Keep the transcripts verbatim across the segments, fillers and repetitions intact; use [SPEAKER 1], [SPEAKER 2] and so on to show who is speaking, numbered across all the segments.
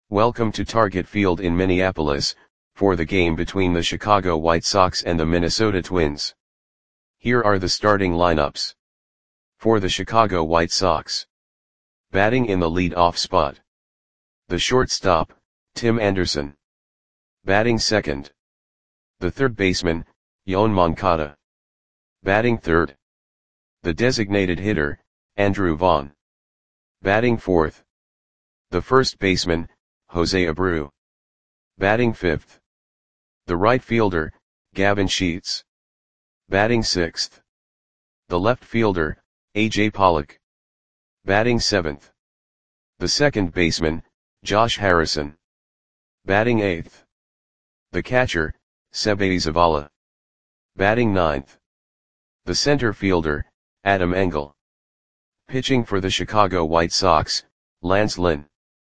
[SPEAKER 1] Welcome to Target Field in Minneapolis, for the game between the Chicago White Sox and the Minnesota Twins. Here are the starting lineups. For the Chicago White Sox. Batting in the lead-off spot. The shortstop, Tim Anderson. Batting second. The third baseman, Yoan Moncada. Batting third. The designated hitter, Andrew Vaughn. Batting fourth. The first baseman, Jose Abreu. Batting fifth. The right fielder, Gavin Sheets. Batting sixth. The left fielder, A J Pollock. Batting seventh. The second baseman, Josh Harrison. Batting eighth. The catcher, Seby Zavala. Batting ninth. The center fielder, Adam Engel. Pitching for the Chicago White Sox, Lance Lynn.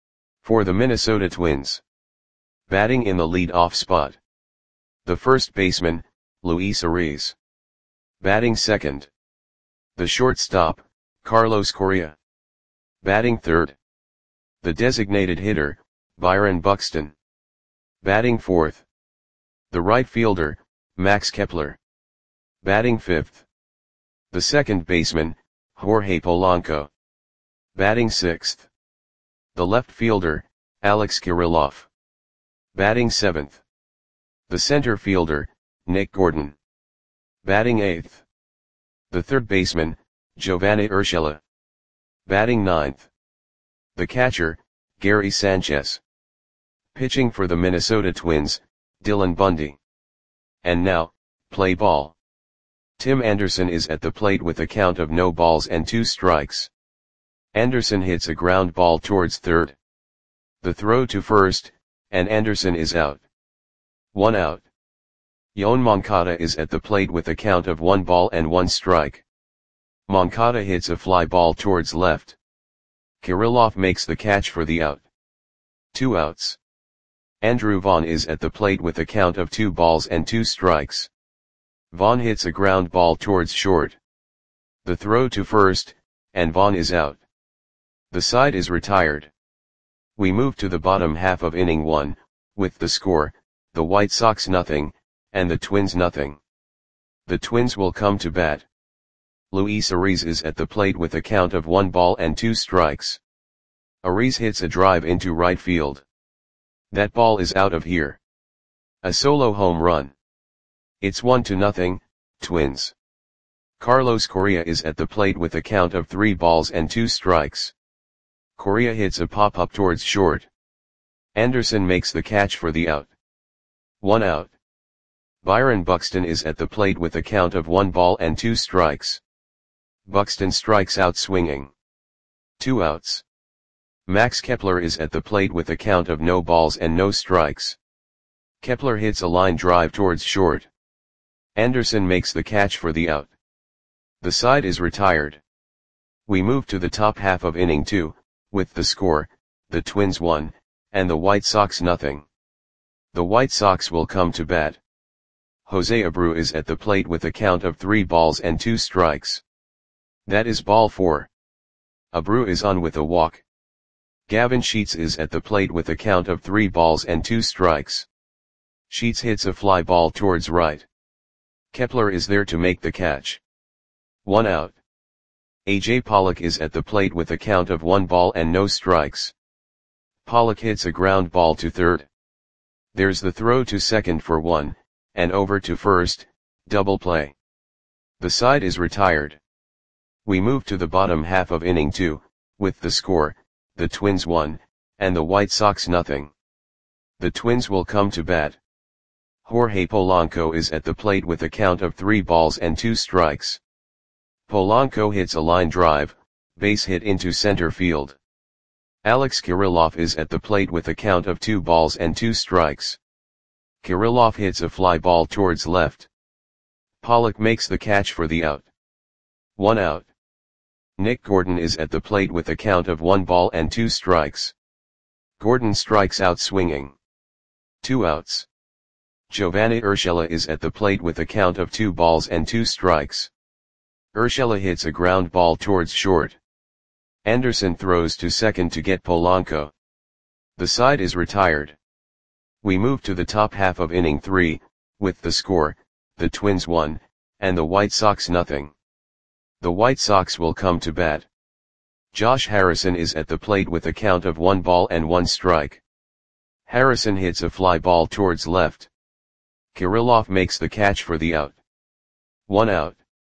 [SPEAKER 1] For the Minnesota Twins. Batting in the lead-off spot. The first baseman, Luis Ariz. Batting second. The shortstop, Carlos Correa. Batting third. The designated hitter, Byron Buxton. Batting fourth. The right fielder, Max Kepler. Batting fifth. The second baseman, Jorge Polanco. Batting sixth. The left fielder, Alex Kirilloff. Batting seventh. The center fielder, Nick Gordon. Batting eighth. The third baseman, Giovanni Urshela. Batting ninth. The catcher, Gary Sanchez. Pitching for the Minnesota Twins, Dylan Bundy. And now, play ball. Tim Anderson is at the plate with a count of no balls and two strikes. Anderson hits a ground ball towards third. The throw to first, and Anderson is out. One out. Yoan Moncada is at the plate with a count of one ball and one strike. Moncada hits a fly ball towards left. Kirilloff makes the catch for the out. Two outs. Andrew Vaughn is at the plate with a count of two balls and two strikes. Vaughn hits a ground ball towards short. The throw to first, and Vaughn is out. The side is retired. We move to the bottom half of inning one, with the score, the White Sox nothing, and the Twins nothing. The Twins will come to bat. Luis Ariz is at the plate with a count of one ball and two strikes. Ariz hits a drive into right field. That ball is out of here. A solo home run. It's one to nothing, Twins. Carlos Correa is at the plate with a count of three balls and two strikes. Correa hits a pop-up towards short. Anderson makes the catch for the out. One out. Byron Buxton is at the plate with a count of one ball and two strikes. Buxton strikes out swinging. Two outs. Max Kepler is at the plate with a count of no balls and no strikes. Kepler hits a line drive towards short. Anderson makes the catch for the out. The side is retired. We move to the top half of inning two, with the score, the Twins one, and the White Sox nothing. The White Sox will come to bat. Jose Abreu is at the plate with a count of three balls and two strikes. That is ball four. Abreu is on with a walk. Gavin Sheets is at the plate with a count of three balls and two strikes. Sheets hits a fly ball towards right. Kepler is there to make the catch. One out. A J Pollock is at the plate with a count of one ball and no strikes. Pollock hits a ground ball to third. There's the throw to second for one, and over to first, double play. The side is retired. We move to the bottom half of inning two, with the score, the Twins one, and the White Sox nothing. The Twins will come to bat. Jorge Polanco is at the plate with a count of three balls and two strikes. Polanco hits a line drive, base hit into center field. Alex Kirilloff is at the plate with a count of two balls and two strikes. Kirilloff hits a fly ball towards left. Pollock makes the catch for the out. One out. Nick Gordon is at the plate with a count of one ball and two strikes. Gordon strikes out swinging. Two outs. Giovanni Urshela is at the plate with a count of two balls and two strikes. Urshela hits a ground ball towards short. Anderson throws to second to get Polanco. The side is retired. We move to the top half of inning three, with the score, the Twins one, and the White Sox nothing. The White Sox will come to bat. Josh Harrison is at the plate with a count of one ball and one strike. Harrison hits a fly ball towards left. Kirilloff makes the catch for the out. One out.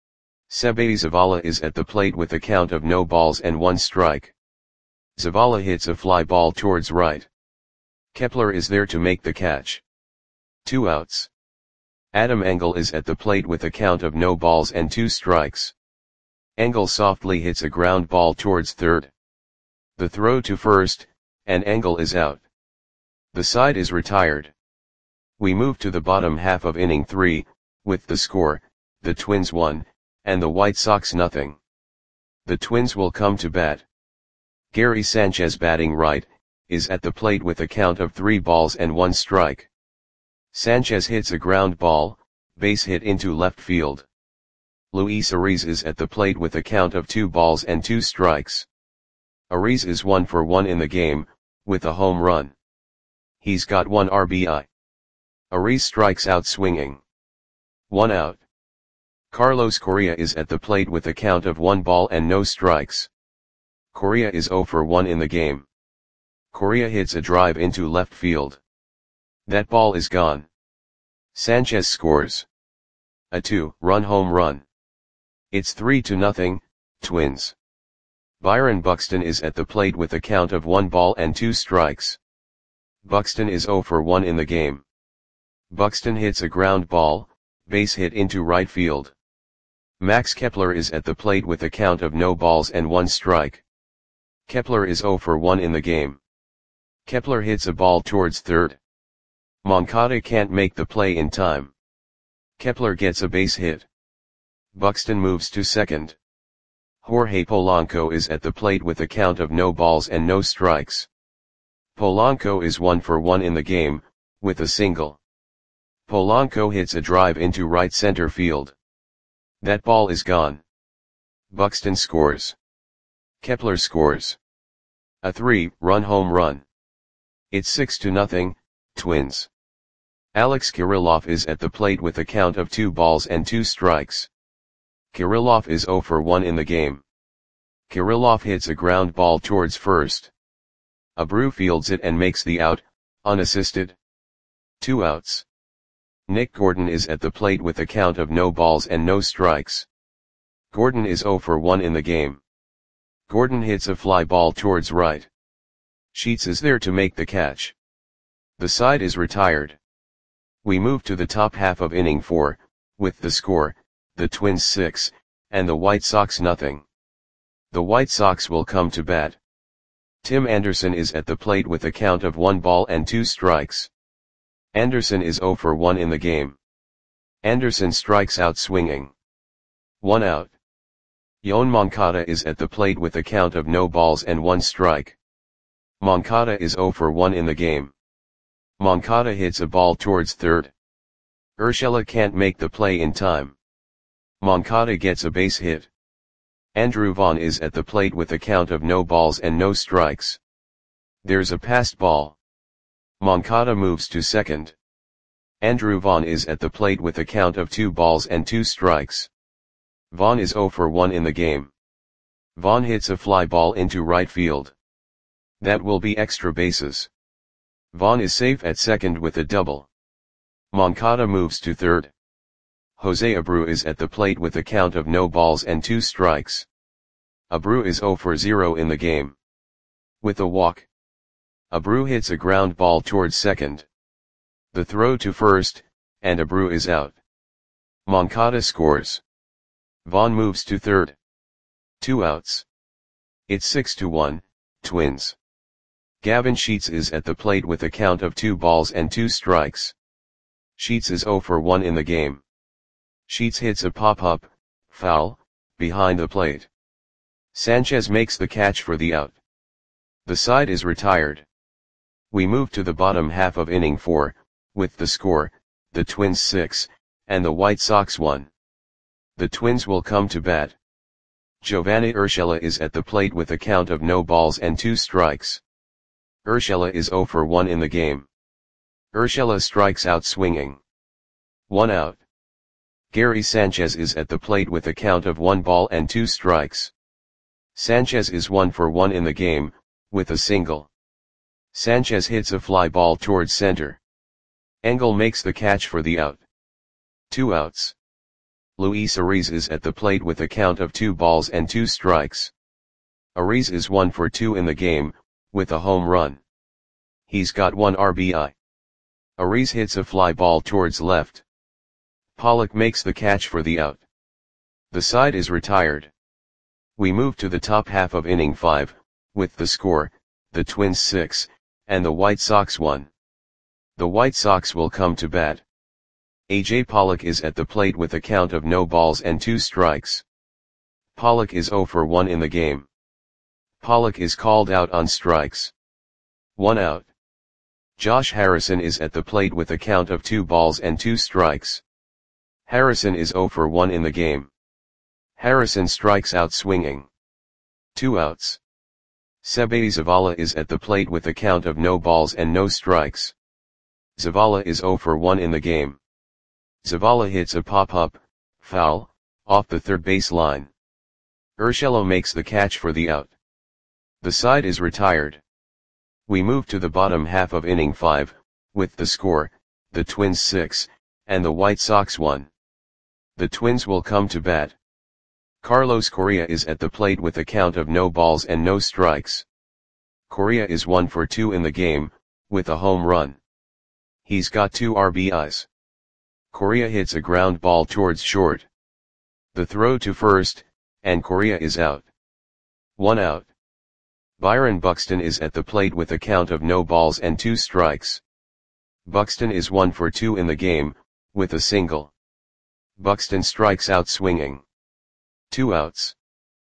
[SPEAKER 1] Seby Zavala is at the plate with a count of no balls and one strike. Zavala hits a fly ball towards right. Kepler is there to make the catch. Two outs. Adam Engel is at the plate with a count of no balls and two strikes. Engel softly hits a ground ball towards third. The throw to first, and Engel is out. The side is retired. We move to the bottom half of inning three, with the score, the Twins one, and the White Sox nothing. The Twins will come to bat. Gary Sanchez, batting right, is at the plate with a count of three balls and one strike. Sanchez hits a ground ball, base hit into left field. Luis Ariz is at the plate with a count of two balls and two strikes. Ariz is one for one in the game, with a home run. He's got one R B I. Ariz strikes out swinging. One out. Carlos Correa is at the plate with a count of one ball and no strikes. Correa is zero for one in the game. Correa hits a drive into left field. That ball is gone. Sanchez scores a two-run home run. It's three to nothing, Twins. Byron Buxton is at the plate with a count of one ball and two strikes. Buxton is zero for one in the game. Buxton hits a ground ball, base hit into right field. Max Kepler is at the plate with a count of no balls and one strike. Kepler is zero for one in the game. Kepler hits a ball towards third. Moncada can't make the play in time. Kepler gets a base hit. Buxton moves to second. Jorge Polanco is at the plate with a count of no balls and no strikes. Polanco is one for one in the game, with a single. Polanco hits a drive into right center field. That ball is gone. Buxton scores. Kepler scores a three-run home run. It's six to nothing, Twins. Alex Kirilloff is at the plate with a count of two balls and two strikes. Kirilloff is zero for one in the game. Kirilloff hits a ground ball towards first. Abreu fields it and makes the out, unassisted. Two outs. Nick Gordon is at the plate with a count of no balls and no strikes. Gordon is zero for one in the game. Gordon hits a fly ball towards right. Sheets is there to make the catch. The side is retired. We move to the top half of inning four, with the score, the Twins six, and the White Sox nothing. The White Sox will come to bat. Tim Anderson is at the plate with a count of one ball and two strikes. Anderson is zero for one in the game. Anderson strikes out swinging. One out. Yoan Moncada is at the plate with a count of no balls and one strike. Moncada is zero for one in the game. Moncada hits a ball towards third. Urshela can't make the play in time. Moncada gets a base hit. Andrew Vaughn is at the plate with a count of no balls and no strikes. There's a passed ball. Moncada moves to second. Andrew Vaughn is at the plate with a count of two balls and two strikes. Vaughn is zero for one in the game. Vaughn hits a fly ball into right field. That will be extra bases. Vaughn is safe at second with a double. Moncada moves to third. Jose Abreu is at the plate with a count of no balls and two strikes. Abreu is zero for zero in the game. With a walk. Abreu hits a ground ball towards second. The throw to first, and Abreu is out. Moncada scores. Vaughn moves to third. Two outs. It's six to one, Twins. Gavin Sheets is at the plate with a count of two balls and two strikes. Sheets is zero for one in the game. Sheets hits a pop-up, foul, behind the plate. Sanchez makes the catch for the out. The side is retired. We move to the bottom half of inning four, with the score, the Twins six, and the White Sox one. The Twins will come to bat. Giovanni Urshela is at the plate with a count of no balls and two strikes. Urshela is zero for one in the game. Urshela strikes out swinging. One out. Gary Sanchez is at the plate with a count of one ball and two strikes. Sanchez is one for one in the game, with a single. Sanchez hits a fly ball towards center. Engel makes the catch for the out. Two outs. Luis Ariz is at the plate with a count of two balls and two strikes. Ariz is one for two in the game, with a home run. He's got one R B I. Ariz hits a fly ball towards left. Pollock makes the catch for the out. The side is retired. We move to the top half of inning five, with the score, the Twins six, and the White Sox one. The White Sox will come to bat. A J Pollock is at the plate with a count of no balls and two strikes. Pollock is zero for one in the game. Pollock is called out on strikes. One out. Josh Harrison is at the plate with a count of two balls and two strikes. Harrison is zero for one in the game. Harrison strikes out swinging. Two outs. Seby Zavala is at the plate with a count of no balls and no strikes. Zavala is zero for one in the game. Zavala hits a pop-up, foul, off the third base line. Urshela makes the catch for the out. The side is retired. We move to the bottom half of inning five, with the score, the Twins six, and the White Sox one. The Twins will come to bat. Carlos Correa is at the plate with a count of no balls and no strikes. Correa is one for two in the game, with a home run. He's got two R B Is. Correa hits a ground ball towards short. The throw to first, and Correa is out. One out. Byron Buxton is at the plate with a count of no balls and two strikes. Buxton is one for two in the game, with a single. Buxton strikes out swinging. Two outs.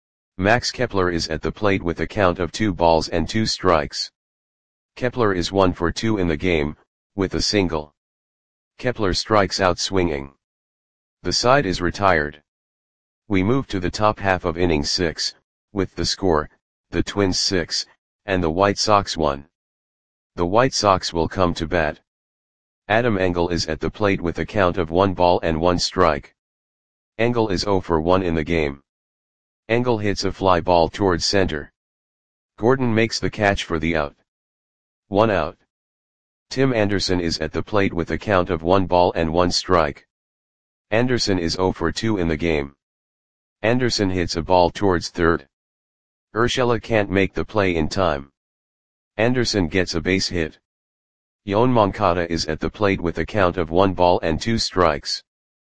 [SPEAKER 1] Max Kepler is at the plate with a count of two balls and two strikes. Kepler is one for two in the game, with a single. Kepler strikes out swinging. The side is retired. We move to the top half of inning six, with the score, the Twins six, and the White Sox one. The White Sox will come to bat. Adam Engel is at the plate with a count of one ball and one strike. Engel is zero for one in the game. Engel hits a fly ball towards center. Gordon makes the catch for the out. One out. Tim Anderson is at the plate with a count of one ball and one strike. Anderson is zero for two in the game. Anderson hits a ball towards third. Urshela can't make the play in time. Anderson gets a base hit. Yoan Moncada is at the plate with a count of one ball and two strikes.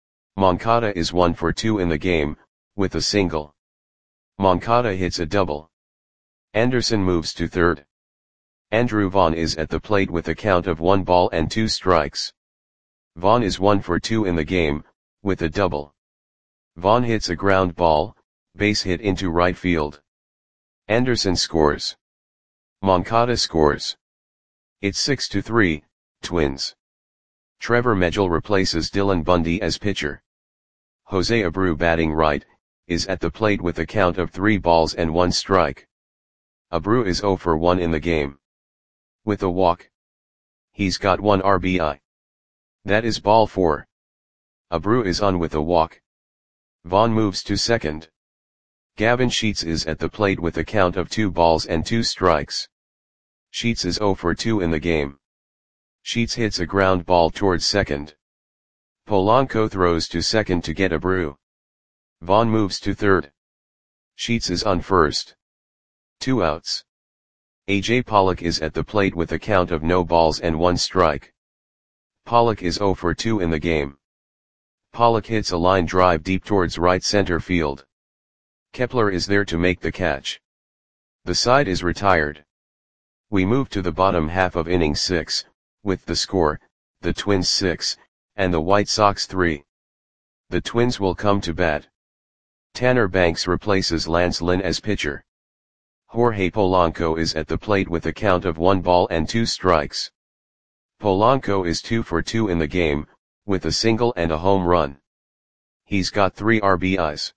[SPEAKER 1] Moncada is one for two in the game, with a single. Moncada hits a double. Anderson moves to third. Andrew Vaughn is at the plate with a count of one ball and two strikes. Vaughn is one for two in the game, with a double. Vaughn hits a ground ball, base hit into right field. Anderson scores. Moncada scores. It's six to three, Twins. Trevor Megill replaces Dylan Bundy as pitcher. Jose Abreu, batting right, is at the plate with a count of three balls and one strike. Abreu is zero for one in the game. With a walk. He's got one R B I. That is ball four. Abreu is on with a walk. Vaughn moves to second. Gavin Sheets is at the plate with a count of two balls and two strikes. Sheets is zero for two in the game. Sheets hits a ground ball towards second. Polanco throws to second to get Abreu. Vaughn moves to third. Sheets is on first. Two outs. A J Pollock is at the plate with a count of no balls and one strike. Pollock is zero for two in the game. Pollock hits a line drive deep towards right center field. Kepler is there to make the catch. The side is retired. We move to the bottom half of inning six, with the score, the Twins six, and the White Sox three. The Twins will come to bat. Tanner Banks replaces Lance Lynn as pitcher. Jorge Polanco is at the plate with a count of one ball and two strikes. Polanco is two for two in the game, with a single and a home run. He's got three R B Is.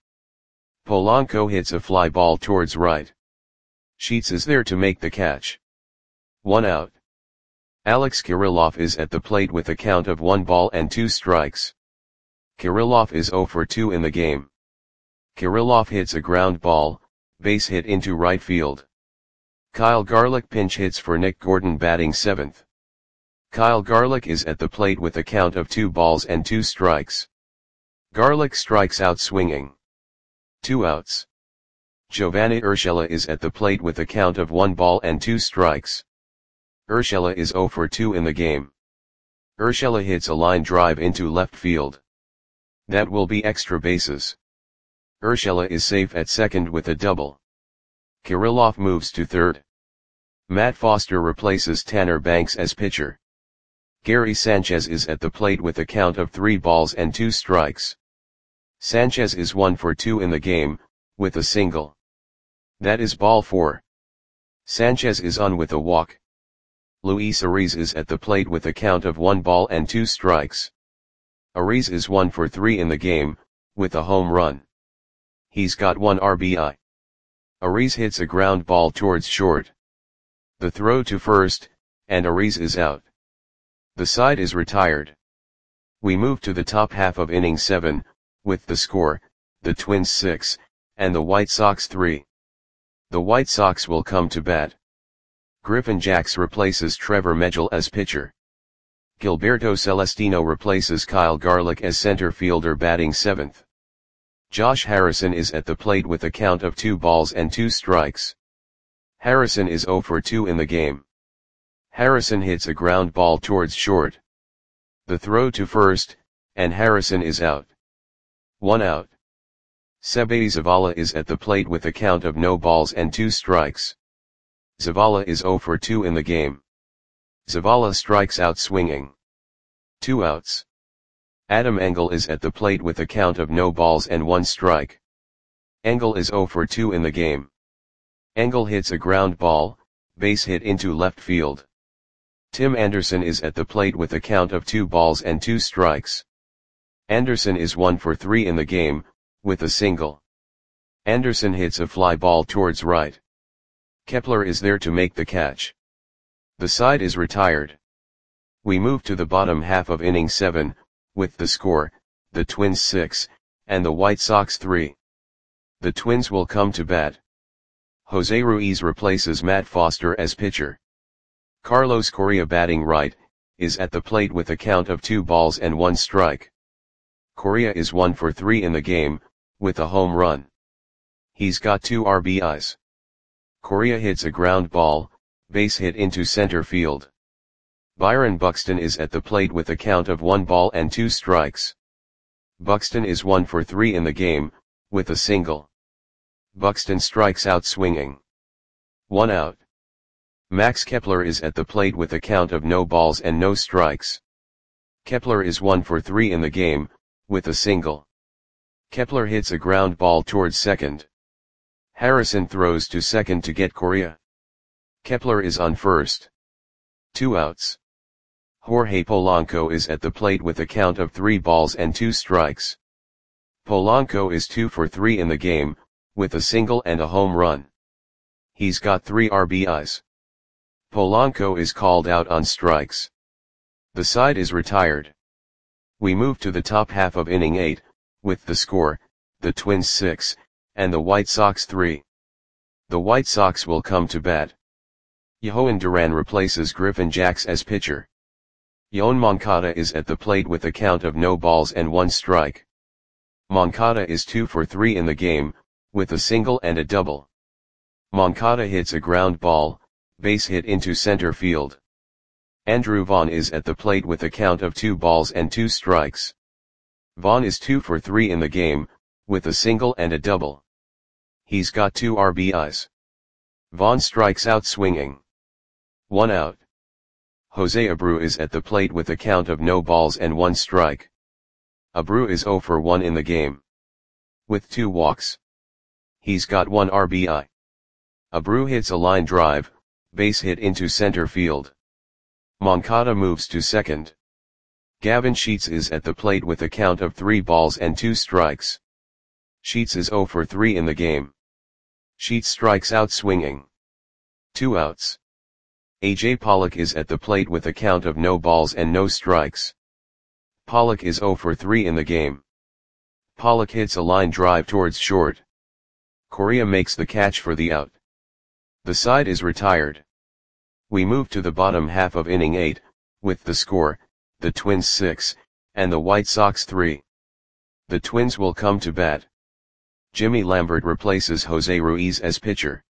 [SPEAKER 1] Polanco hits a fly ball towards right. Sheets is there to make the catch. One out. Alex Kirilloff is at the plate with a count of one ball and two strikes. Kirilloff is zero for two in the game. Kirilloff hits a ground ball, base hit into right field. Kyle Garlick pinch hits for Nick Gordon batting seventh. Kyle Garlick is at the plate with a count of two balls and two strikes. Garlick strikes out swinging. Two outs. Giovanni Urshela is at the plate with a count of one ball and two strikes. Urshela is zero for two in the game. Urshela hits a line drive into left field. That will be extra bases. Urshela is safe at second with a double. Kirilloff moves to third. Matt Foster replaces Tanner Banks as pitcher. Gary Sanchez is at the plate with a count of three balls and two strikes. Sanchez is one for two in the game, with a single. That is ball four. Sanchez is on with a walk. Luis Ariz is at the plate with a count of one ball and two strikes. Ariz is one for three in the game, with a home run. He's got one R B I. Ariz hits a ground ball towards short. The throw to first, and Ariz is out. The side is retired. We move to the top half of inning seven, with the score, the Twins six, and the White Sox three. The White Sox will come to bat. Griffin Jax replaces Trevor Megill as pitcher. Gilberto Celestino replaces Kyle Garlick as center fielder batting seventh. Josh Harrison is at the plate with a count of two balls and two strikes. Harrison is zero for two in the game. Harrison hits a ground ball towards short. The throw to first, and Harrison is out. One out. Seby Zavala is at the plate with a count of no balls and two strikes. Zavala is zero for two in the game. Zavala strikes out swinging. Two outs. Adam Engel is at the plate with a count of no balls and one strike. Engel is zero for two in the game. Engel hits a ground ball, base hit into left field. Tim Anderson is at the plate with a count of two balls and two strikes. Anderson is one for three in the game, with a single. Anderson hits a fly ball towards right. Kepler is there to make the catch. The side is retired. We move to the bottom half of inning seven, with the score, the Twins six, and the White Sox three. The Twins will come to bat. Jose Ruiz replaces Matt Foster as pitcher. Carlos Correa batting right, is at the plate with a count of two balls and one strike. Correa is one for three in the game, with a home run. He's got two R B Is. Correa hits a ground ball, base hit into center field. Byron Buxton is at the plate with a count of one ball and two strikes. Buxton is one for three in the game, with a single. Buxton strikes out swinging. One out. Max Kepler is at the plate with a count of no balls and no strikes. Kepler is one for three in the game, with a single. Kepler hits a ground ball towards second. Harrison throws to second to get Correa. Kepler is on first. Two outs. Jorge Polanco is at the plate with a count of three balls and two strikes. Polanco is two for three in the game, with a single and a home run. He's got three R B Is. Polanco is called out on strikes. The side is retired. We move to the top half of inning eight, with the score, the Twins six, and the White Sox three. The White Sox will come to bat. Yohan Duran replaces Griffin Jax as pitcher. Yoan Moncada is at the plate with a count of no balls and one strike. Moncada is two for three in the game, with a single and a double. Moncada hits a ground ball, base hit into center field. Andrew Vaughn is at the plate with a count of two balls and two strikes. Vaughn is two for three in the game, with a single and a double. He's got two R B Is. Vaughn strikes out swinging. One out. Jose Abreu is at the plate with a count of no balls and one strike. Abreu is zero for one in the game. With two walks. He's got one R B I. Abreu hits a line drive, base hit into center field. Moncada moves to second. Gavin Sheets is at the plate with a count of three balls and two strikes. Sheets is zero for three in the game. Sheets strikes out swinging. Two outs. A J Pollock is at the plate with a count of no balls and no strikes. Pollock is zero for three in the game. Pollock hits a line drive towards short. Correa makes the catch for the out. The side is retired. We move to the bottom half of inning eight, with the score, the Twins six, and the White Sox three. The Twins will come to bat. Jimmy Lambert replaces Jose Ruiz as pitcher.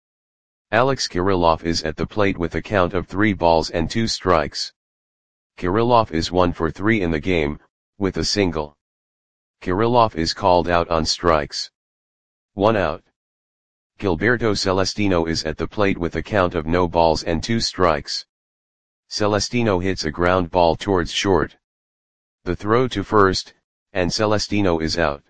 [SPEAKER 1] Alex Kirilloff is at the plate with a count of three balls and two strikes. Kirilloff is one for three in the game, with a single. Kirilloff is called out on strikes. One out. Gilberto Celestino is at the plate with a count of no balls and two strikes. Celestino hits a ground ball towards short. The throw to first, and Celestino is out.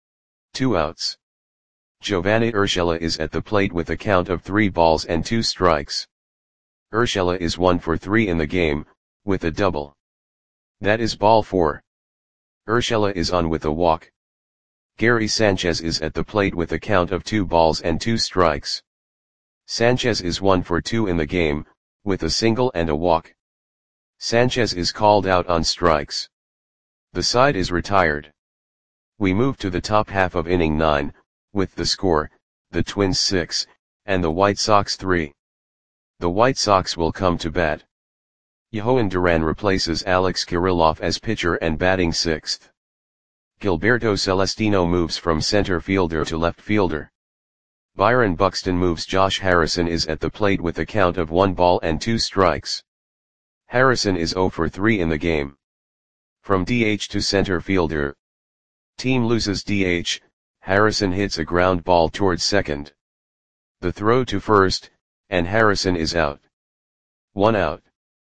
[SPEAKER 1] Two outs. Giovanni Urshela is at the plate with a count of three balls and two strikes. Urshela is one for three in the game, with a double. That is ball four. Urshela is on with a walk. Gary Sanchez is at the plate with a count of two balls and two strikes. Sanchez is one for two in the game, with a single and a walk. Sanchez is called out on strikes. The side is retired. We move to the top half of inning nine, with the score, the Twins six, and the White Sox three. The White Sox will come to bat. Yohan Duran replaces Alex Kirilloff as pitcher and batting sixth. Gilberto Celestino moves from center fielder to left fielder. Byron Buxton moves. Josh Harrison is at the plate with a count of one ball and two strikes. Harrison is zero for three in the game. From D H to center fielder. Team loses D H, Harrison hits a ground ball towards second. The throw to first, and Harrison is out. One out.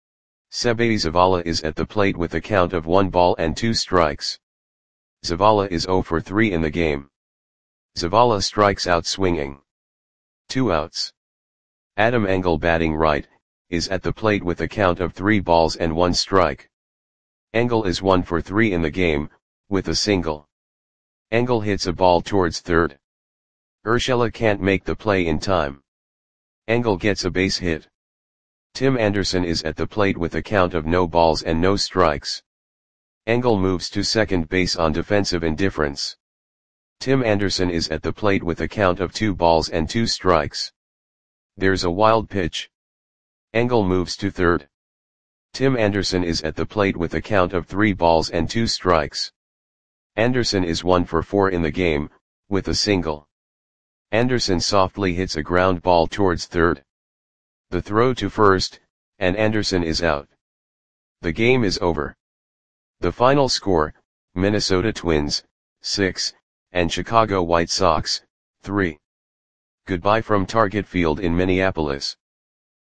[SPEAKER 1] Seby Zavala is at the plate with a count of one ball and two strikes. Zavala is zero for three in the game. Zavala strikes out swinging. Two outs. Adam Engel, batting right, is at the plate with a count of three balls and one strike. Engel is one for three in the game, with a single. Engel hits a ball towards third. Urshela can't make the play in time. Engel gets a base hit. Tim Anderson is at the plate with a count of no balls and no strikes. Engel moves to second base on defensive indifference. Tim Anderson is at the plate with a count of two balls and two strikes. There's a wild pitch. Engel moves to third. Tim Anderson is at the plate with a count of three balls and two strikes. Anderson is one for four in the game, with a single. Anderson softly hits a ground ball towards third. The throw to first, and Anderson is out. The game is over. The final score, Minnesota Twins, six, and Chicago White Sox, three. Goodbye from Target Field in Minneapolis.